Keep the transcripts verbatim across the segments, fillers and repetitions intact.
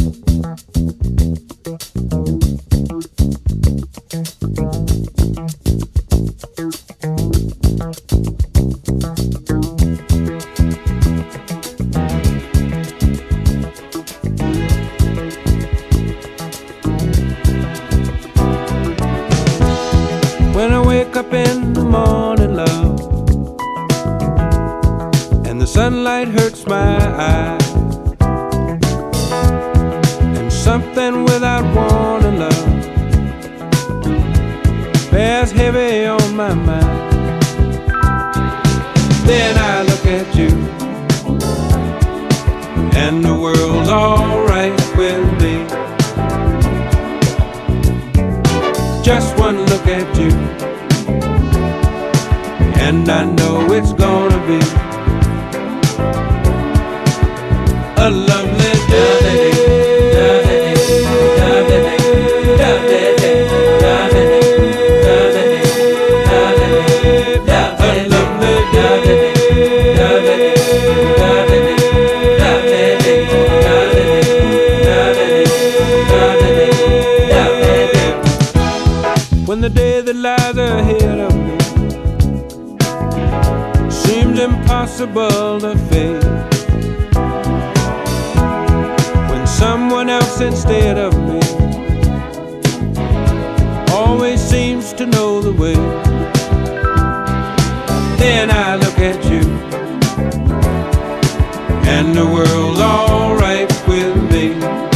When I wake up in the morning, love, and the sunlight hurts my eyes, and something without warning, love, bears heavy on my mind. Then I look at you, and the world's alright with me. Just one look at you, and I know it's gonna be a lovely day. When the day that lies ahead of me seems impossible to face, when someone else instead of me always seems to know the way, then I look at you, and the world's alright with me.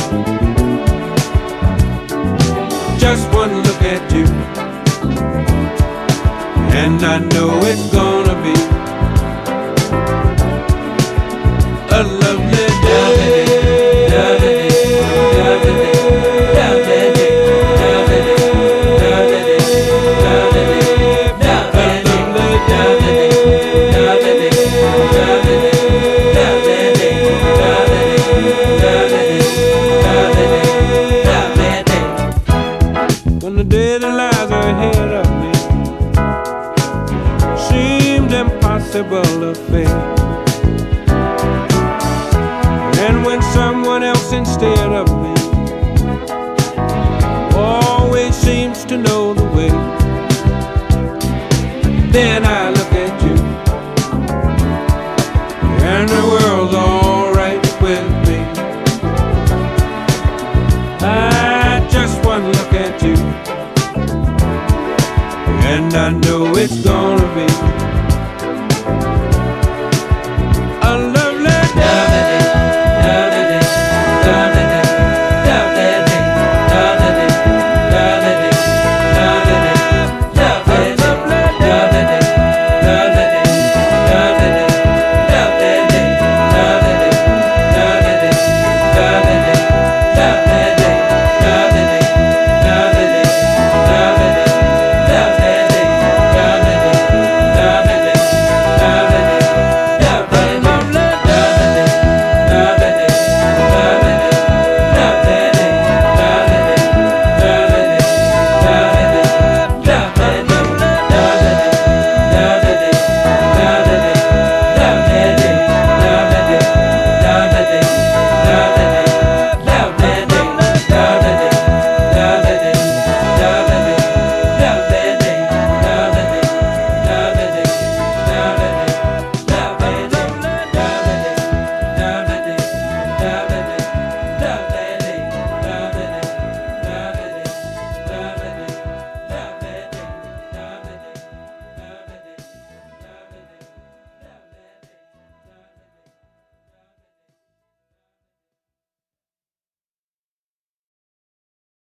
Just one look at you, and I know it's gonna be a lovely day. When the day that lies ahead of me seems impossible to face, and when someone else instead of me always seems to know the way, then I look at you, and the world's alright with me. I just one look at you, and I know it's gonna be